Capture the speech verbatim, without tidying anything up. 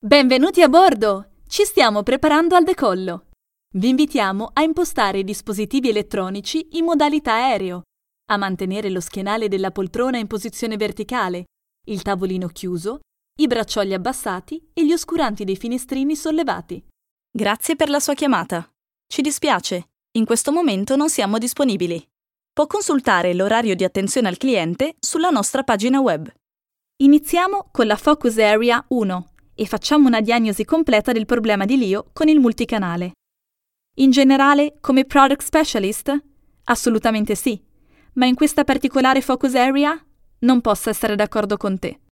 Benvenuti a bordo! Ci stiamo preparando al decollo. Vi invitiamo a impostare i dispositivi elettronici in modalità aereo, a mantenere lo schienale della poltrona in posizione verticale, il tavolino chiuso, i braccioli abbassati e gli oscuranti dei finestrini sollevati. Grazie per la sua chiamata. Ci dispiace, in questo momento non siamo disponibili. Può consultare l'orario di attenzione al cliente sulla nostra pagina web. Iniziamo con la Focus Area uno e facciamo una diagnosi completa del problema di Leo con il multicanale. In generale, come Product Specialist? Assolutamente sì, ma in questa particolare Focus Area non posso essere d'accordo con te.